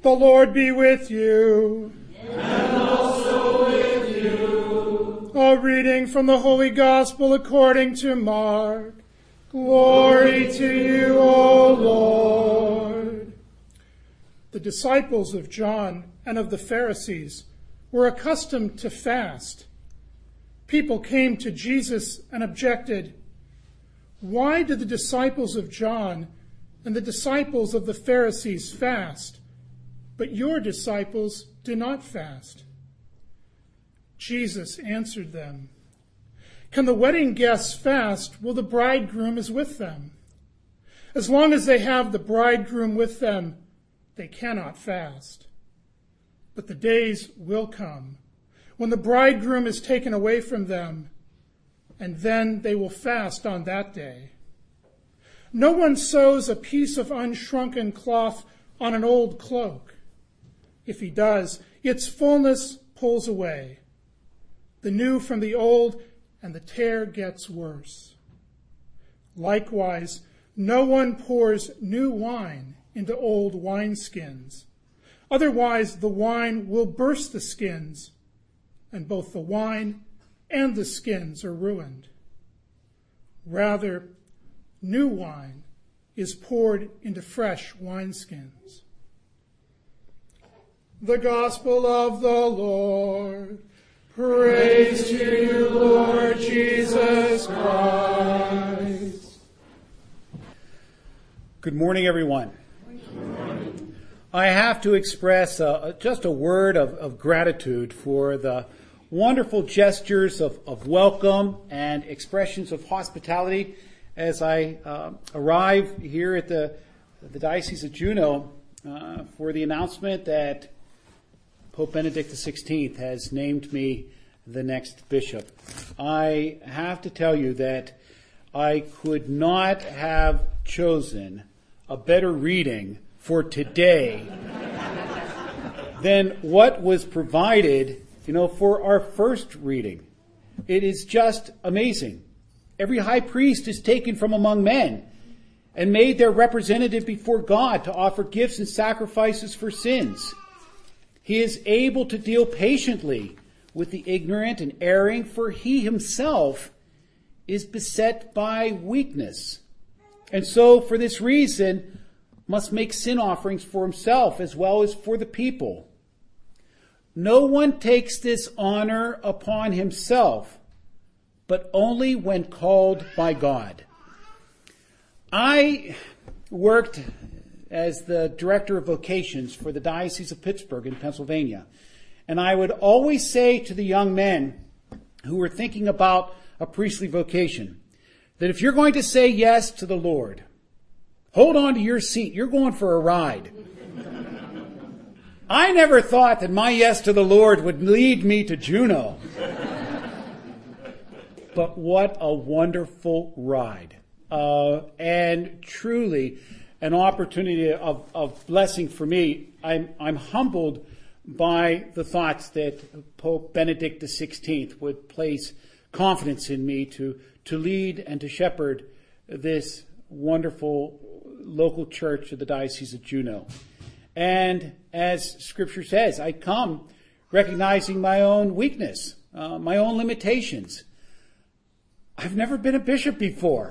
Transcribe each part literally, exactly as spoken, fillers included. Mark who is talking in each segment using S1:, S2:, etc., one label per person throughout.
S1: The Lord be with you.
S2: And also with you.
S1: A reading from the Holy Gospel according to Mark. Glory to you, O Lord. The disciples of John and of the Pharisees were accustomed to fast. People came to Jesus and objected, "Why do the disciples of John and the disciples of the Pharisees fast, but your disciples do not fast?" Jesus answered them, "Can the wedding guests fast while the bridegroom is with them? As long as they have the bridegroom with them, they cannot fast. But the days will come when the bridegroom is taken away from them, and then they will fast on that day. No one sews a piece of unshrunken cloth on an old cloak. If he does, its fullness pulls away the new from the old, and the tear gets worse. Likewise, no one pours new wine into old wineskins. Otherwise, the wine will burst the skins, and both the wine and the skins are ruined. Rather, new wine is poured into fresh wineskins." The Gospel of the Lord. Praise to you, Lord Jesus Christ.
S3: Good morning, everyone. Good morning. I have to express uh, just a word of, of gratitude for the wonderful gestures of, of welcome and expressions of hospitality as I uh, arrive here at the, the Diocese of Juneau uh, for the announcement that Pope Benedict the sixteenth has named me the next bishop. I have to tell you that I could not have chosen a better reading for today than what was provided, you know, for our first reading. It is just amazing. Every high priest is taken from among men and made their representative before God to offer gifts and sacrifices for sins. He is able to deal patiently with the ignorant and erring, for he himself is beset by weakness. And so, for this reason, must make sin offerings for himself as well as for the people. No one takes this honor upon himself, but only when called by God. I worked as the director of vocations for the Diocese of Pittsburgh in Pennsylvania. And I would always say to the young men who were thinking about a priestly vocation, that if you're going to say yes to the Lord, hold on to your seat. You're going for a ride. I never thought that my yes to the Lord would lead me to Juneau. But what a wonderful ride. Uh, and truly, an opportunity of, of blessing for me. I'm, I'm humbled by the thoughts that Pope Benedict the sixteenth would place confidence in me to, to lead and to shepherd this wonderful local church of the Diocese of Juneau. And as Scripture says, I come recognizing my own weakness, uh, my own limitations. I've never been a bishop before.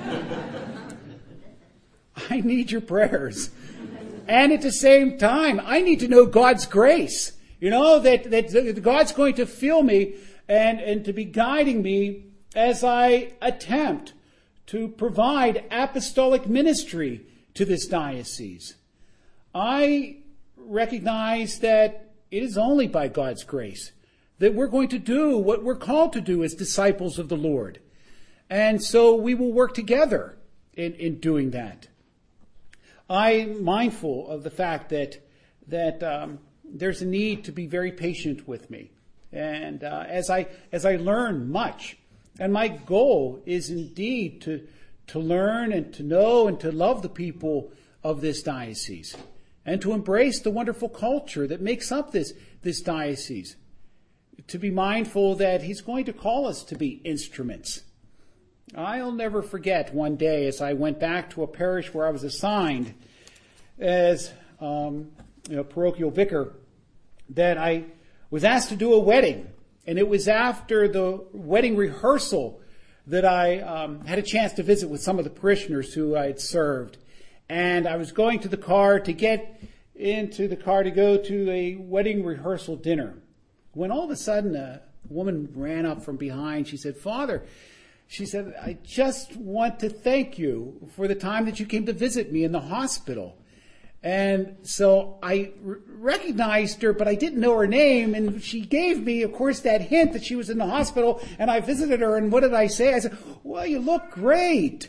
S3: I need your prayers. And at the same time, I need to know God's grace. You know, that, that God's going to fill me and, and to be guiding me as I attempt to provide apostolic ministry to this diocese. I recognize that it is only by God's grace that we're going to do what we're called to do as disciples of the Lord. And so we will work together in, in doing that. I'm mindful of the fact that that um, there's a need to be very patient with me, and uh, as I as I learn much, and my goal is indeed to to learn and to know and to love the people of this diocese, and to embrace the wonderful culture that makes up this this diocese. To be mindful that He's going to call us to be instruments. I'll never forget one day as I went back to a parish where I was assigned as um, you know, parochial vicar, that I was asked to do a wedding. And it was after the wedding rehearsal that I um, had a chance to visit with some of the parishioners who I had served. And I was going to the car to get into the car to go to a wedding rehearsal dinner, when all of a sudden a woman ran up from behind. She said, "Father," she said, "I just want to thank you for the time that you came to visit me in the hospital." And so I r- recognized her, but I didn't know her name. And she gave me, of course, that hint that she was in the hospital. And I visited her. And what did I say? I said, "Well, you look great."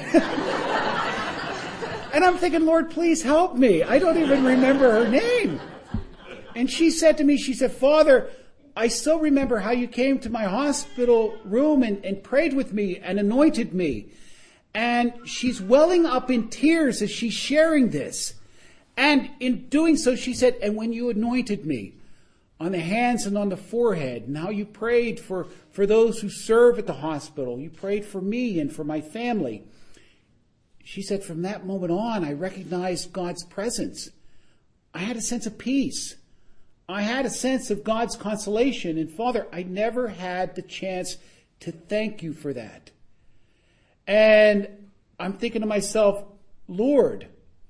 S3: And I'm thinking, Lord, please help me. I don't even remember her name. And she said to me, she said, "Father, I still remember how you came to my hospital room and, and prayed with me and anointed me." And she's welling up in tears as she's sharing this. And in doing so, she said, "And when you anointed me on the hands and on the forehead, and how you prayed for, for those who serve at the hospital, you prayed for me and for my family." She said, "From that moment on, I recognized God's presence. I had a sense of peace. I had a sense of God's consolation. And Father, I never had the chance to thank you for that." And I'm thinking to myself, Lord,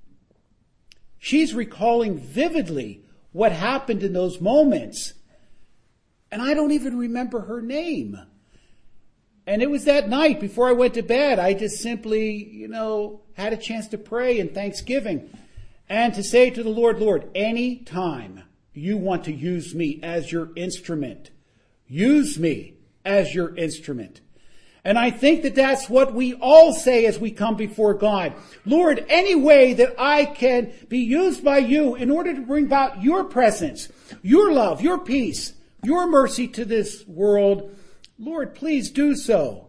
S3: she's recalling vividly what happened in those moments. And I don't even remember her name. And it was that night before I went to bed, I just simply, you know, had a chance to pray in thanksgiving and to say to the Lord, "Lord, any time you want to use me as your instrument, use me as your instrument." And I think that that's what we all say as we come before God. "Lord, any way that I can be used by you in order to bring about your presence, your love, your peace, your mercy to this world, Lord, please do so."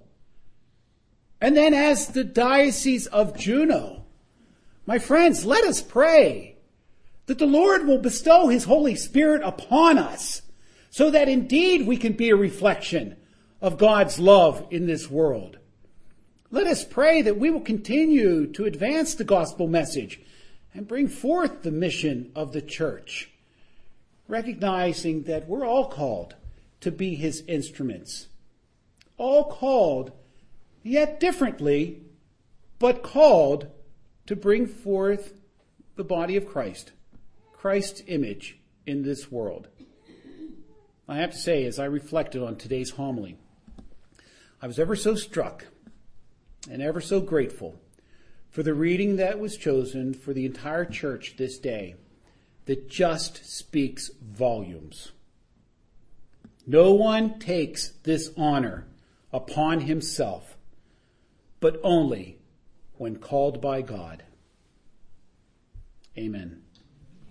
S3: And then as the Diocese of Juneau, my friends, let us pray that the Lord will bestow his Holy Spirit upon us so that indeed we can be a reflection of God's love in this world. Let us pray that we will continue to advance the gospel message and bring forth the mission of the church, recognizing that we're all called to be his instruments. All called, yet differently, but called to bring forth the body of Christ, Christ's image in this world. I have to say, as I reflected on today's homily, I was ever so struck and ever so grateful for the reading that was chosen for the entire church this day that just speaks volumes. No one takes this honor upon himself, but only when called by God. Amen.